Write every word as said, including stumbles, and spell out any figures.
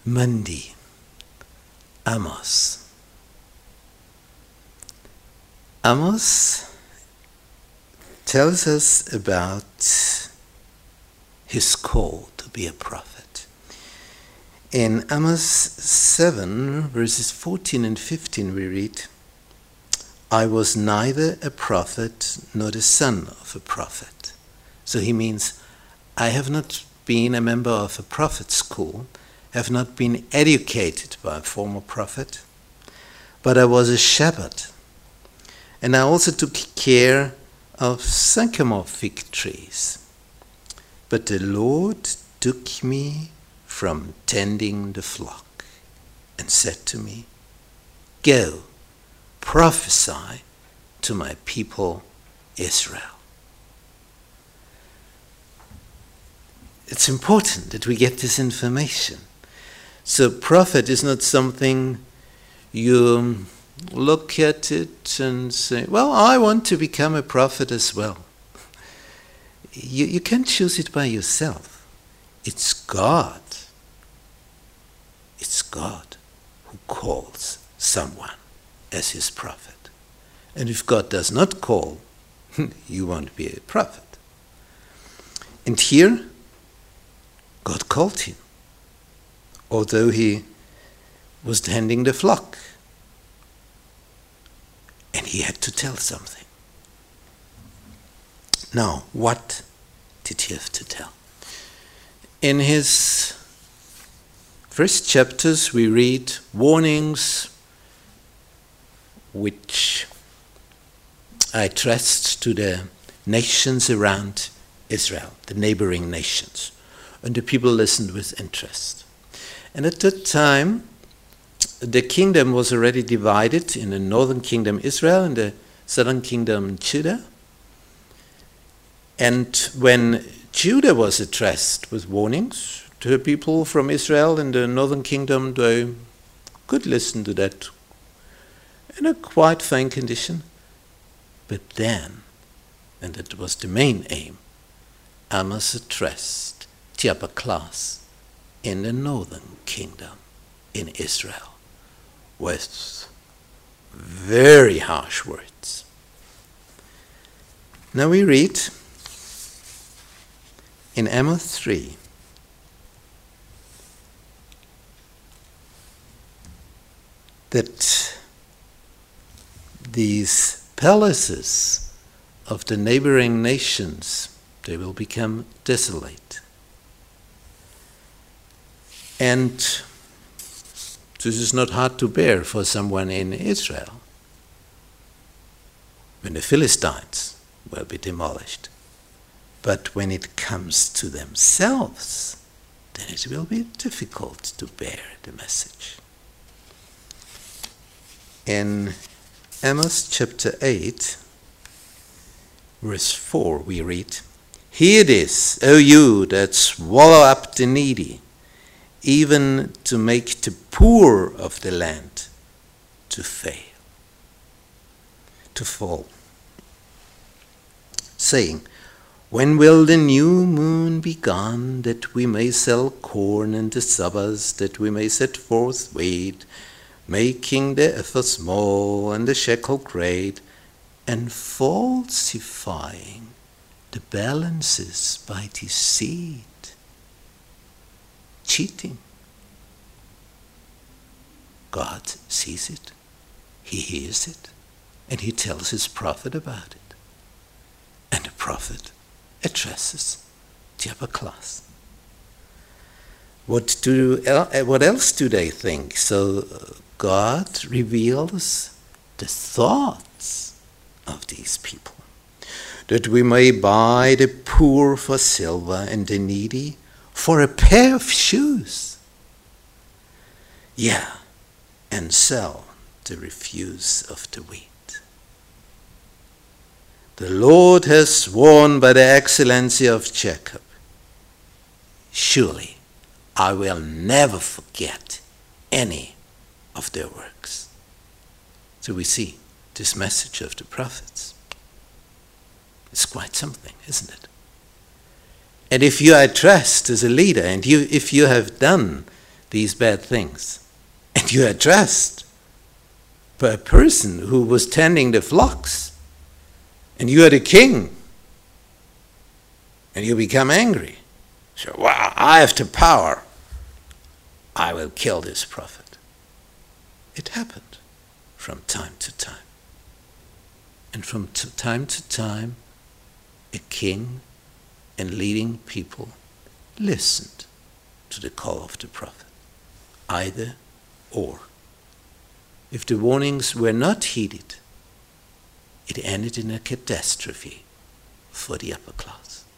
Monday, Amos. Amos tells us about his call to be a prophet. In Amos seven, verses fourteen and fifteen, we read, I was neither a prophet nor the son of a prophet. So he means, I have not been a member of a prophet school, have not been educated by a former prophet, but I was a shepherd. And I also took care of sycamore fig trees. But the Lord took me from tending the flock and said to me, Go, prophesy to my people Israel. It's important that we get this information. So prophet is not something you look at it and say, well, I want to become a prophet as well. You, you can't choose it by yourself. It's God. It's God who calls someone as his prophet. And if God does not call, you won't be a prophet. And here, God called him, although he was tending the flock. And he had to tell something. Now, what did he have to tell? In his first chapters, we read warnings which are addressed to the nations around Israel, the neighboring nations. And the people listened with interest. And at that time, the kingdom was already divided in the northern kingdom Israel and the southern kingdom Judah. And when Judah was addressed with warnings to the people from Israel in the northern kingdom, they could listen to that in a quite fine condition. But then, and that was the main aim, Amos addressed the upper class in the northern kingdom in Israel with very harsh words. Now we read in Amos three, that these palaces of the neighboring nations, they will become desolate. And this is not hard to bear for someone in Israel when the Philistines will be demolished. But when it comes to themselves, then it will be difficult to bear the message. In Amos chapter eight, verse four, we read, Hear it is, O you that swallow up the needy, even to make the poor of the land to fail, to fall. Saying, When will the new moon be gone, that we may sell corn in the suburbs, that we may set forth wheat, making the ephah small and the shekel great, and falsifying the balances by deceit. Cheating. God sees it, he hears it, and he tells his prophet about it. And the prophet addresses the upper class. What do what else do they think? So God reveals the thoughts of these people, that we may buy the poor for silver and the needy for a pair of shoes. Yeah, and sell the refuse of the wheat. The Lord has sworn by the excellency of Jacob, surely I will never forget any of their works. So we see this message of the prophets. It's quite something, isn't it? And if you are addressed as a leader, and you, if you have done these bad things, and you are addressed by a person who was tending the flocks, and you are the king, and you become angry. So, wow, I have the power. I will kill this prophet. It happened from time to time. And from t- time to time, a king and leading people listened to the call of the prophet. Either or. If the warnings were not heeded, it ended in a catastrophe for the upper class.